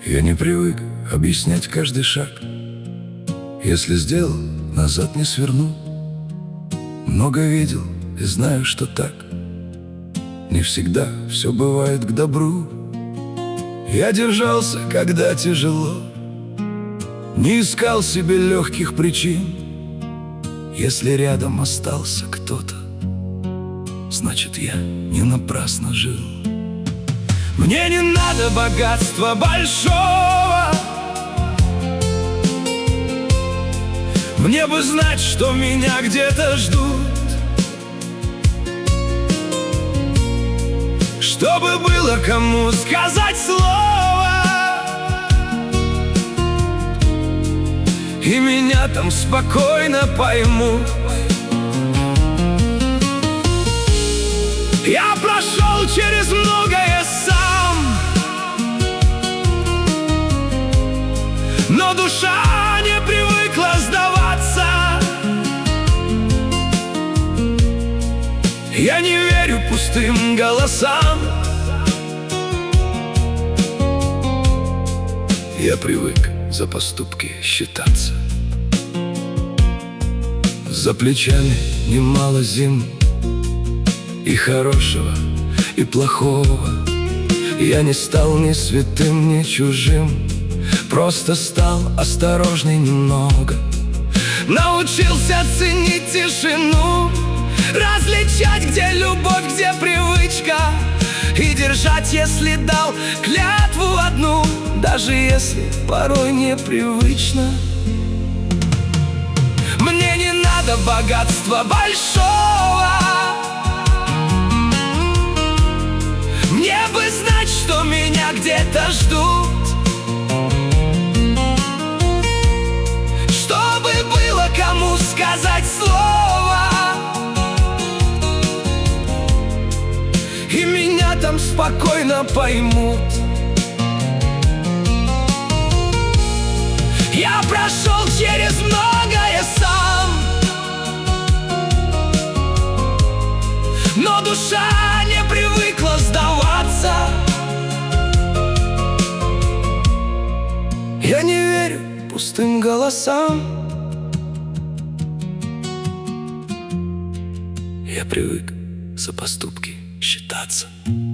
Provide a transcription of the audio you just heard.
Я не привык объяснять каждый шаг. Если сделал, назад не сверну. Много видел и знаю, что так не всегда все бывает к добру. Я держался, когда тяжело, не искал себе легких причин. Если рядом остался кто-то, значит, я не напрасно жил. Мне не надо богатства большого, мне бы знать, что меня где-то ждут, чтобы было кому сказать слово, и меня там спокойно поймут. Я прошел через многое сам, но душа не привыкла сдаваться. Я не верю пустым голосам. Я привык за поступки считаться. За плечами немало зим, и хорошего, и плохого. Я не стал ни святым, ни чужим, просто стал осторожней немного. Научился ценить тишину, различать, где любовь, где привычка, и держать, если дал клятву одну, даже если порой непривычно. Мне не надо богатства большого, мне бы знать, что меня где-то ждут, чтобы было кому сказать слово, и меня там спокойно поймут. Я прошел через многое сам, но душа не привыкла сдаваться. Я не верю пустым голосам. Я привык за поступки считаться.